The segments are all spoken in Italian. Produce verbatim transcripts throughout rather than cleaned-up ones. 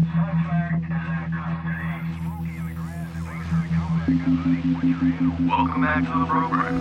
Welcome back to the program.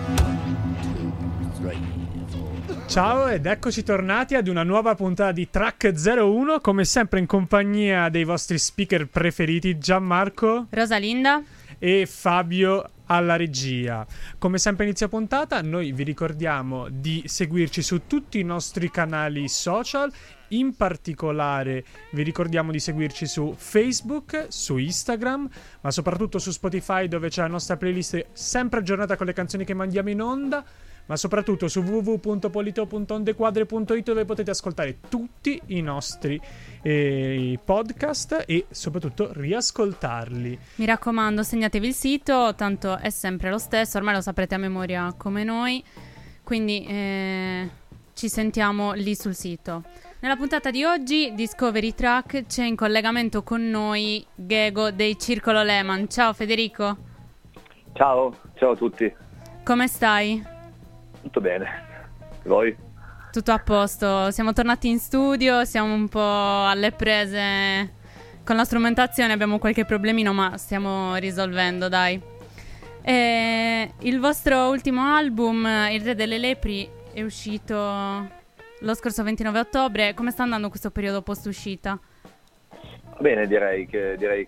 Ciao ed eccoci tornati ad una nuova puntata di Track zero uno, come sempre in compagnia dei vostri speaker preferiti Gianmarco, Rosalinda e Fabio alla regia. Come sempre inizio puntata, noi vi ricordiamo di seguirci su tutti i nostri canali social. In particolare vi ricordiamo di seguirci su Facebook, su Instagram, ma soprattutto su Spotify, dove c'è la nostra playlist sempre aggiornata con le canzoni che mandiamo in onda, ma soprattutto su w w w punto polito punto ondequadre punto it, dove potete ascoltare tutti i nostri eh, podcast e soprattutto riascoltarli. Mi raccomando, segnatevi il sito, tanto è sempre lo stesso, ormai lo saprete a memoria come noi, quindi eh, ci sentiamo lì sul sito. Nella puntata di oggi, Discovery Track, c'è in collegamento con noi Gego dei Circolo Lehman. Ciao Federico. Ciao, ciao a tutti. Come stai? Tutto bene. E voi? Tutto a posto. Siamo tornati in studio, siamo un po' alle prese con la strumentazione, abbiamo qualche problemino, ma stiamo risolvendo, dai. E il vostro ultimo album, Il Re delle Lepri, è uscito lo scorso ventinove ottobre. Come sta andando questo periodo post uscita? Bene, direi che direi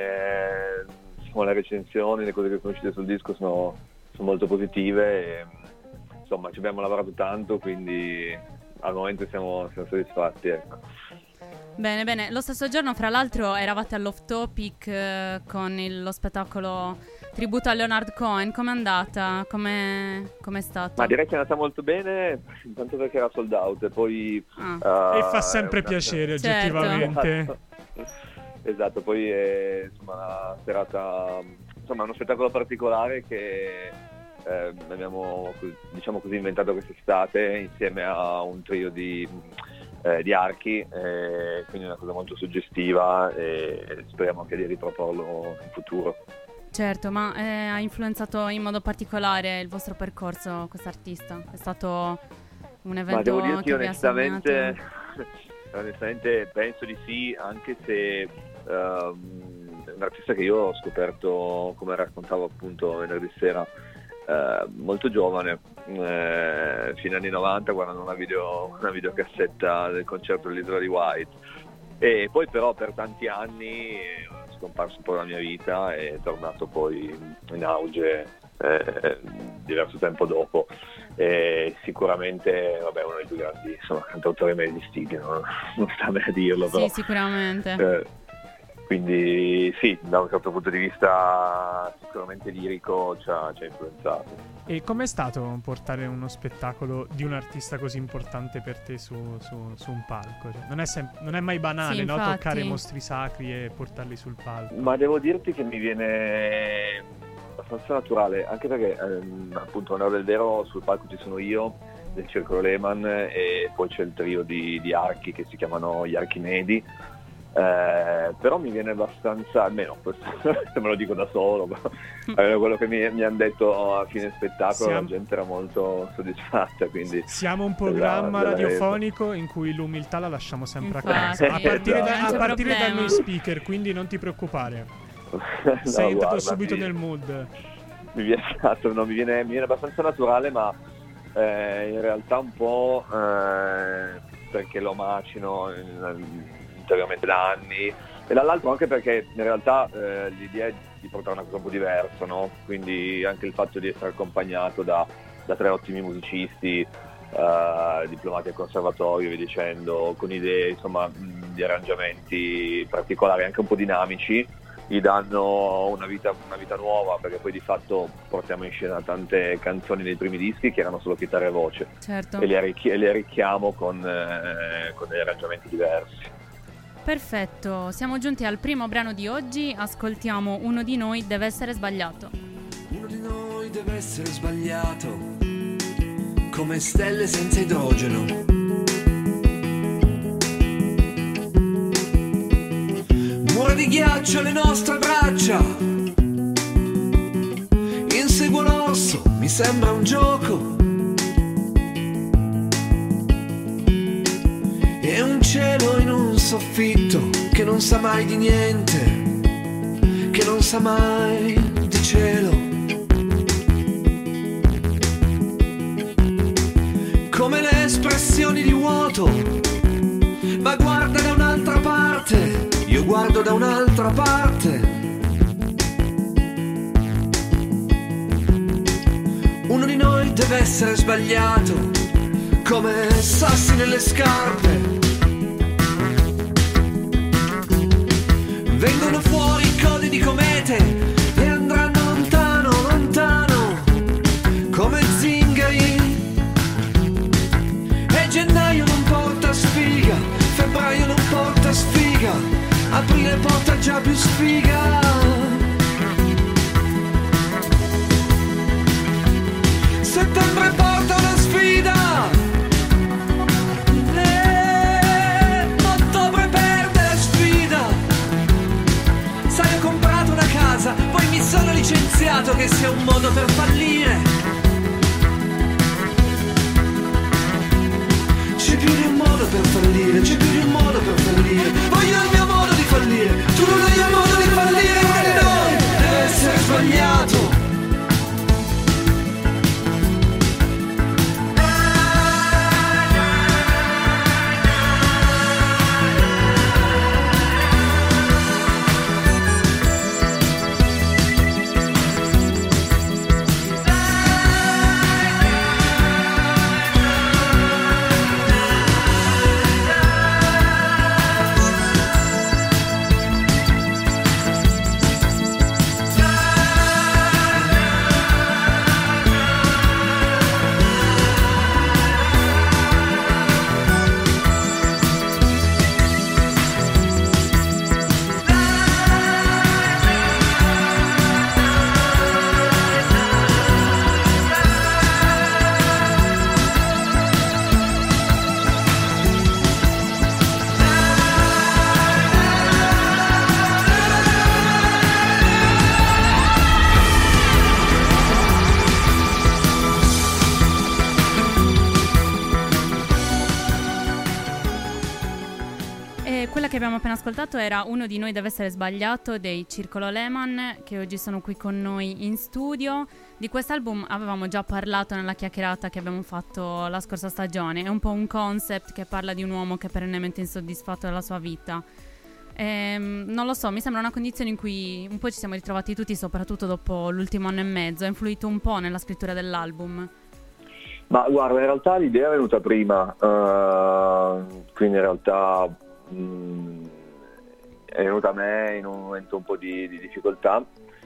che insomma, le recensioni, le cose che sono uscite sul disco sono, sono molto positive e, insomma, ci abbiamo lavorato tanto, quindi al momento siamo, siamo soddisfatti, ecco. Bene, bene. Lo stesso giorno, fra l'altro, eravate all'Off Topic eh, con il, lo spettacolo tributo a Leonard Cohen. Com'è andata? Come è stato? Ma direi che è andata molto bene, intanto perché era sold out e poi... Ah. Uh, E fa sempre una... piacere, certo. oggettivamente. Esatto. Esatto, poi è insomma, una serata, insomma, uno spettacolo particolare che eh, abbiamo, diciamo così, inventato quest'estate insieme a un trio di... Eh, di archi, eh, quindi una cosa molto suggestiva e speriamo anche di riproporlo in futuro. Certo, ma eh, ha influenzato in modo particolare il vostro percorso quest'artista? È stato un evento ma devo dirti che onestamente, vi ha segnato? onestamente penso di sì, anche se um, è un artista che io ho scoperto, come raccontavo appunto venerdì sera, Eh, molto giovane, eh, fino agli anni novanta, guardando una video una videocassetta del concerto dell'Isola di White, e poi però per tanti anni è scomparso un po' dalla mia vita e è tornato poi in auge eh, diverso tempo dopo, e sicuramente vabbè, uno dei più grandi, insomma, cantautori mai esistiti, no? Non sta a me a dirlo, Sì, però sicuramente. eh, quindi sì, da un certo punto di vista sicuramente lirico ci ha, ci ha influenzato. E com'è stato portare uno spettacolo di un artista così importante per te su, su, su un palco? Cioè, non, è sem- non è mai banale, Sì, no? infatti. Toccare mostri sacri e portarli sul palco. Ma devo dirti che mi viene abbastanza naturale, anche perché ehm, appunto a onore del vero sul palco ci sono io del Circolo Lehman e poi c'è il trio di, di archi che si chiamano gli Archimedi. Eh, però mi viene abbastanza, almeno questo me lo dico da solo, però quello che mi, mi hanno detto a fine spettacolo, Siamo... la gente era molto soddisfatta, quindi siamo un della, programma della radiofonico in cui l'umiltà la lasciamo sempre Infatti, a casa, a partire, da, esatto. a partire da Problema. noi speaker, quindi non ti preoccupare. no, Sei entrato guarda, subito mi, nel mood. mi viene, esatto, no, mi, viene, mi viene abbastanza naturale, ma eh, in realtà un po' eh, perché lo macino in, interiormente da anni, e dall'altro anche perché in realtà eh, l'idea è di portare una cosa un po' diversa, no? Quindi anche il fatto di essere accompagnato da, da tre ottimi musicisti, eh, diplomati al conservatorio, via dicendo, con idee insomma mh, di arrangiamenti particolari, anche un po' dinamici, gli danno una vita, una vita nuova, perché poi di fatto portiamo in scena tante canzoni dei primi dischi che erano solo chitarra e voce, Certo. e le, arricchi- e le arricchiamo con, eh, con degli arrangiamenti diversi. Perfetto, siamo giunti al primo brano di oggi, ascoltiamo Uno di noi deve essere sbagliato. Uno di noi deve essere sbagliato, come stelle senza idrogeno. Mura di ghiaccio le nostre braccia, inseguo l'orso, mi sembra un gioco. E un cielo in un soffitto che non non sa mai di niente, che non sa mai di cielo. Come le espressioni di vuoto, ma guarda da un'altra parte, io guardo da un'altra parte. Uno di noi deve essere sbagliato, come sassi nelle scarpe. Vengono fuori codi di comete e andranno lontano, lontano, come zingari. E gennaio non porta sfiga, febbraio non porta sfiga, aprile porta già più sfiga. Settembre porta una sfida, e ottobre perde la sfida. Sai, ho comprato una casa, poi mi sono licenziato, che sia un modo per fallire. C'è più di un modo per fallire, c'è più di un modo per fallire. Voglio il mio modo di fallire, tu non hai il modo di fallire. Uno di noi deve essere sbagliato. Che abbiamo appena ascoltato era Uno di noi deve essere sbagliato dei Circolo Lehman, che oggi sono qui con noi in studio. Di quest'album avevamo già parlato nella chiacchierata che abbiamo fatto la scorsa stagione. È un po' un concept che parla di un uomo che è perennemente insoddisfatto della sua vita. Ehm, non lo so, mi sembra una condizione in cui un po' ci siamo ritrovati tutti, soprattutto dopo l'ultimo anno e mezzo. Ha influito un po' nella scrittura dell'album? Ma guarda, in realtà l'idea è venuta prima, uh, quindi in realtà Mm, è venuta a me in un momento un po' di, di difficoltà,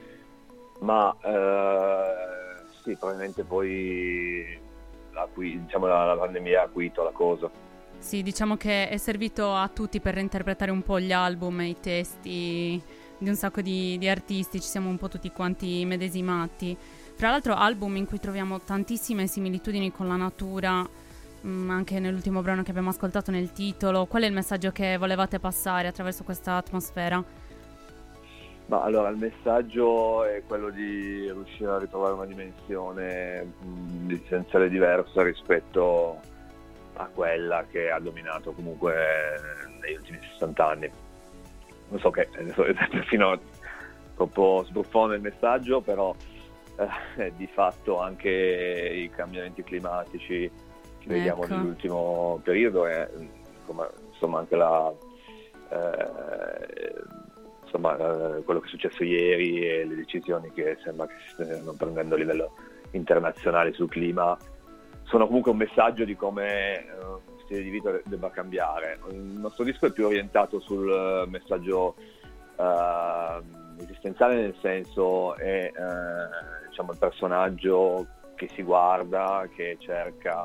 ma eh, sì, probabilmente poi la, diciamo, la, la pandemia ha acuito la cosa. Sì, diciamo che è servito a tutti per reinterpretare un po' gli album e i testi di un sacco di, di artisti, ci siamo un po' tutti quanti medesimati. Tra l'altro album in cui troviamo tantissime similitudini con la natura, anche nell'ultimo brano che abbiamo ascoltato, nel titolo. Qual è il messaggio che volevate passare attraverso questa atmosfera? Ma allora, il messaggio è quello di riuscire a ritrovare una dimensione mh, esistenziale diversa rispetto a quella che ha dominato comunque negli ultimi sessanta anni. Non so, che adesso è perfino troppo sbruffone il messaggio, però eh, di fatto anche i cambiamenti climatici che vediamo ecco. nell'ultimo periodo e come, insomma anche la eh, insomma eh, quello che è successo ieri e le decisioni che sembra che si stiano prendendo a livello internazionale sul clima sono comunque un messaggio di come eh, lo stile di vita debba cambiare. Il nostro disco è più orientato sul messaggio eh, esistenziale, nel senso è eh, diciamo il personaggio che si guarda, che cerca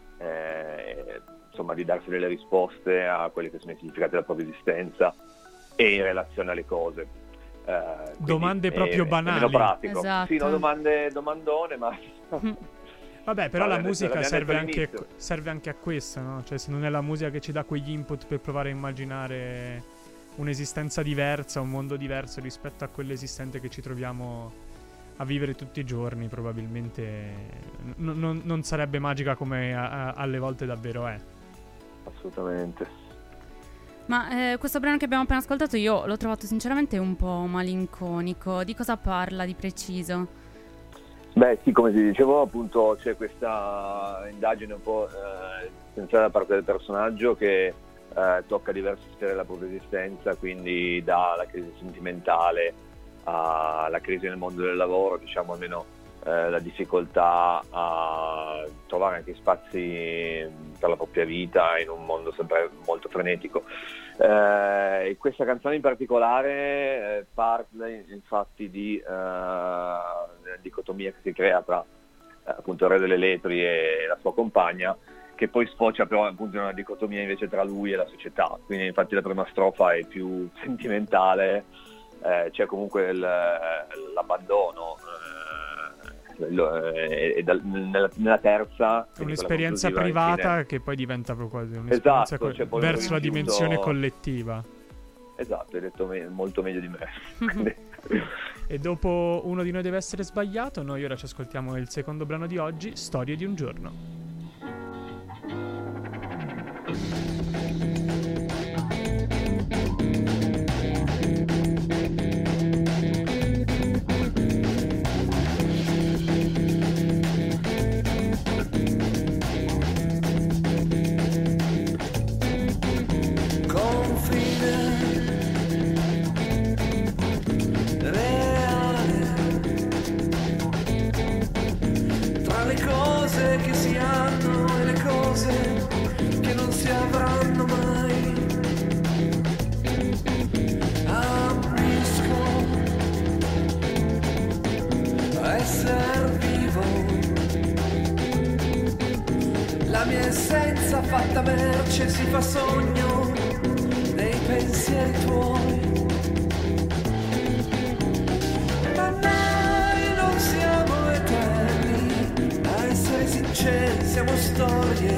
Eh, insomma di darsi delle risposte a quelli che sono i significati della propria esistenza e in relazione alle cose. Eh, domande proprio è, banali. È meno pratico. Esatto. Sì, no, domande, domandone, ma vabbè, però no, la musica serve anche, all'inizio. serve anche a questo, no? Cioè, se non è la musica che ci dà quegli input per provare a immaginare un'esistenza diversa, un mondo diverso rispetto a quello esistente che ci troviamo a vivere tutti i giorni, probabilmente n- non, non sarebbe magica come a- a- alle volte davvero è. Assolutamente. Ma eh, questo brano che abbiamo appena ascoltato io l'ho trovato sinceramente un po' malinconico. Di cosa parla di preciso? Beh sì, come ti dicevo appunto c'è questa indagine un po' eh, essenziale da parte del personaggio che eh, tocca diverse sfere della propria esistenza, quindi dalla crisi sentimentale alla crisi nel mondo del lavoro, diciamo almeno eh, la difficoltà a trovare anche spazi per la propria vita in un mondo sempre molto frenetico. Eh, questa canzone in particolare eh, parla infatti di eh, della dicotomia che si crea tra eh, appunto il re delle letri e la sua compagna, che poi sfocia però appunto in una dicotomia invece tra lui e la società. Quindi infatti la prima strofa è più sentimentale, eh, c'è comunque il, l'abbandono eh, e dal, nella, nella terza un'esperienza privata infine, che poi diventa proprio quasi un'esperienza esatto, co- verso la dimensione collettiva. Esatto, hai detto me- molto meglio di me. E dopo Uno di noi deve essere sbagliato, noi ora ci ascoltiamo il secondo brano di oggi, Storie di un giorno. Essenza fatta merce si fa sogno nei pensieri tuoi, ma noi non siamo eterni, a essere sinceri siamo storie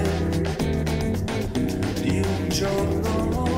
di un giorno.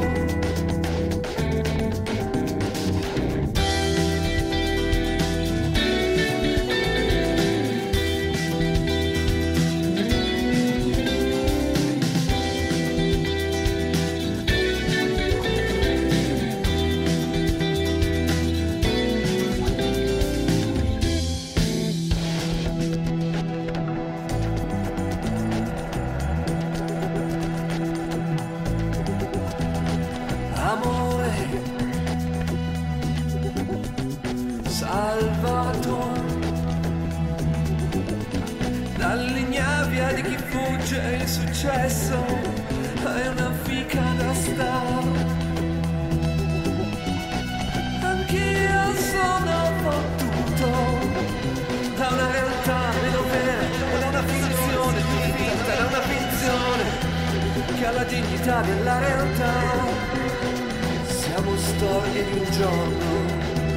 È una fica da star, anch'io sono fottuto da una realtà meno vera, da una finzione più finta, da una finzione che ha la dignità della realtà. Siamo storie di un giorno.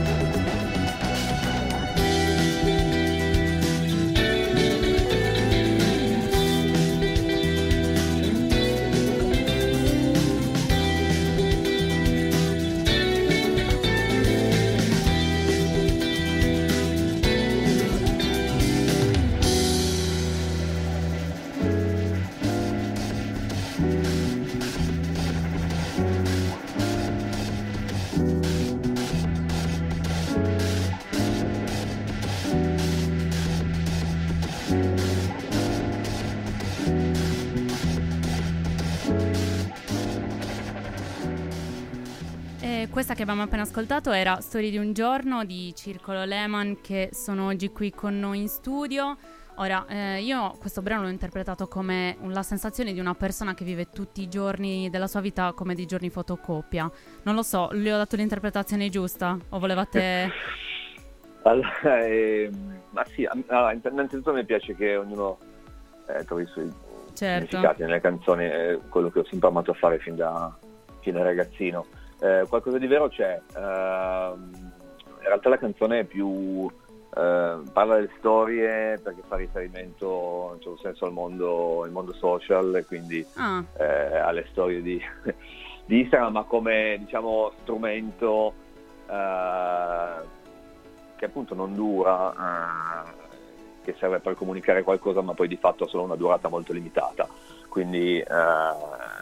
Questa che abbiamo appena ascoltato era Storie di un giorno di Circolo Lehman, che sono oggi qui con noi in studio. Ora, eh, io questo brano l'ho interpretato come la sensazione di una persona che vive tutti i giorni della sua vita come dei giorni fotocopia. Non lo so, le ho dato l'interpretazione giusta o volevate... allora, eh, ma sì, allora, innanzitutto mi piace che ognuno eh, trovi i suoi certo. significati nelle canzoni, è quello che ho sempre amato a fare fin da, fin da ragazzino. Eh, qualcosa di vero c'è, uh, in realtà la canzone è più uh, parla delle storie perché fa riferimento in un certo senso al mondo, al mondo social e quindi ah. eh, alle storie di, di Instagram, ma come diciamo strumento uh, che appunto non dura, uh, che serve per comunicare qualcosa ma poi di fatto ha solo una durata molto limitata, quindi uh,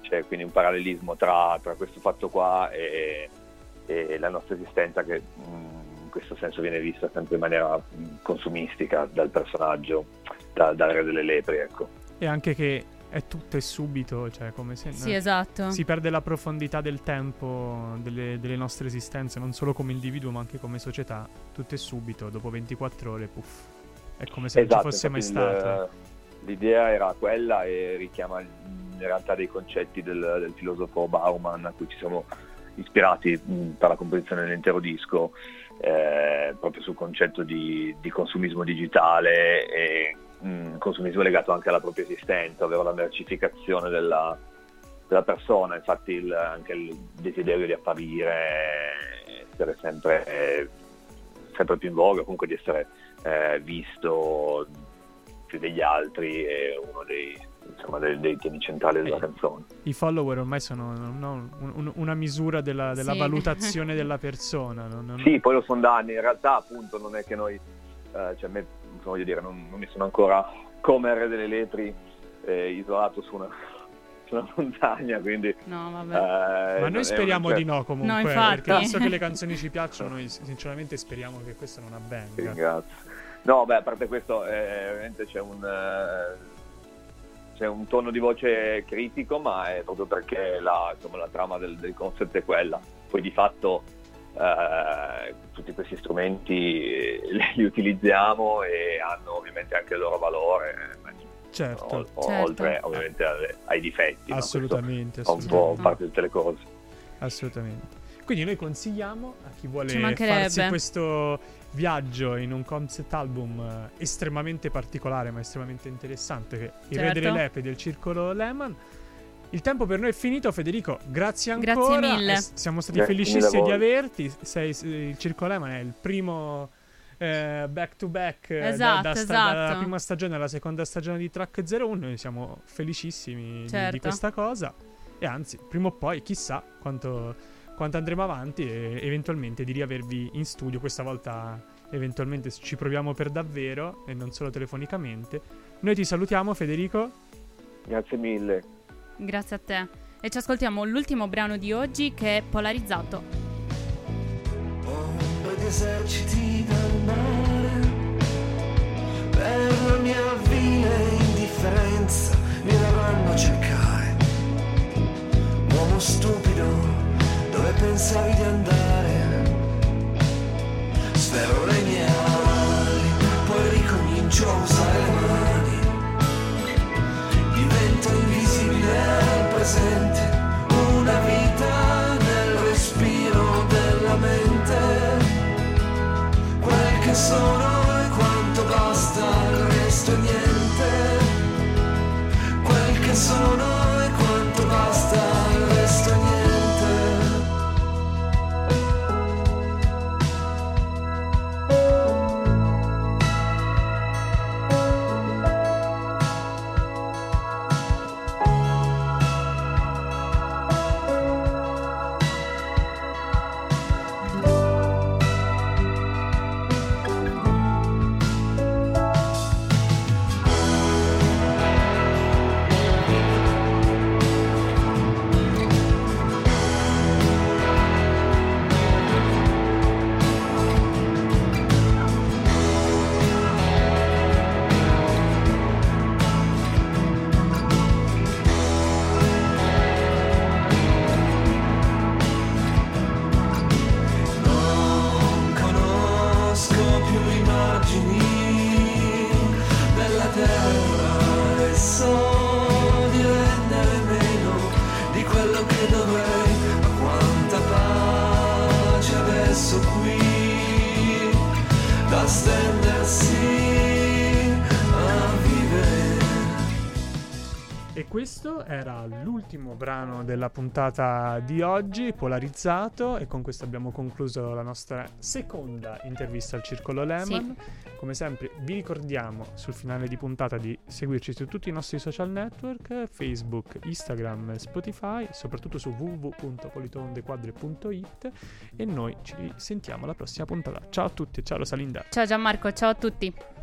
c'è quindi un parallelismo tra, tra questo fatto qua e, e la nostra esistenza, che mh, in questo senso viene vista sempre in maniera mh, consumistica dal personaggio, da, dal Re delle Lepri, ecco. E anche che è tutto e subito, cioè come se Sì, esatto. si perde la profondità del tempo delle, delle nostre esistenze, non solo come individuo ma anche come società. Tutto e subito, dopo ventiquattro ore, puff, è come se Esatto, non ci fosse mai infatti stato. il- L'idea era quella e richiama in realtà dei concetti del, del filosofo Bauman a cui ci siamo ispirati mh, per la composizione dell'intero disco, eh, proprio sul concetto di, di consumismo digitale e mh, consumismo legato anche alla propria esistenza, ovvero la mercificazione della, della persona. Infatti il, anche il desiderio di apparire, essere sempre, eh, sempre più in voga, comunque di essere eh, visto più degli altri, è uno dei, insomma, dei, dei temi centrali della Eh. canzone. I follower ormai sono no, un- un- una misura della, della Sì. valutazione della persona. non- non- Sì, poi lo sono da anni, in realtà appunto non è che noi, eh, cioè me, voglio dire, non, non mi sono ancora come il Re delle Lepri eh, isolato su una, su una montagna, quindi... No, vabbè. eh, Ma non noi è speriamo un- di no comunque, No, infatti. perché visto che le canzoni ci piacciono, noi sinceramente speriamo che questo non Ti avvenga. ringrazio. No, beh, a parte questo, eh, veramente c'è un, eh, c'è un tono di voce critico, ma è proprio perché la, insomma, la trama del, del concept è quella. Poi di fatto eh, tutti questi strumenti eh, li utilizziamo e hanno ovviamente anche il loro valore, eh, Certo, o- o- Certo. oltre ovviamente alle- ai difetti. no? assolutamente, Questo fa un po' assolutamente, parte di tutte le cose. assolutamente. Quindi noi consigliamo a chi vuole Ci mancherebbe. farsi questo viaggio in un concept album eh, estremamente particolare ma estremamente interessante, che è il Re Certo. delle Lepri del Circolo Lehman. Il tempo per noi è finito, Federico, grazie Grazie ancora. mille. Eh, s- siamo stati Grazie felicissimi mille a di voi. averti. Sei, s- il Circolo Lehman è il primo eh, back to back eh, da- Esatto, da sta- esatto. dalla prima stagione alla seconda stagione di Track zero uno. Noi siamo felicissimi di- Certo. di questa cosa, e anzi prima o poi chissà quanto, quanto andremo avanti e eventualmente di riavervi in studio. Questa volta eventualmente ci proviamo per davvero e non solo telefonicamente. Noi ti salutiamo, Federico. Grazie mille. Grazie a te. E ci ascoltiamo l'ultimo brano di oggi, che è Polarizzato. Ombre di eserciti dal mare, per la mia vile indifferenza mi dovranno cercare. Uomo stupido, dove pensavi di andare? Sfero le mie ali, poi ricomincio a usare le mani. Divento invisibile al presente, una vita nel respiro della mente. Quel che sono e quanto basta, il resto è niente. Quel che sono e quanto basta, il resto è niente. Non conosco più immagini della terra e so di rendere meno di quello che dovrei. Ma quanta pace adesso qui da stendersi a vivere. E questo era l'ultimo brano della puntata di oggi, Polarizzato, e con questo abbiamo concluso la nostra seconda intervista al Circolo Lehman. Come sempre vi ricordiamo sul finale di puntata di seguirci su tutti i nostri social network, Facebook, Instagram, Spotify, soprattutto su w w w punto politoondequadre punto i t, e noi ci sentiamo alla prossima puntata. Ciao a tutti, ciao Rosalinda. Ciao Gianmarco, ciao a tutti.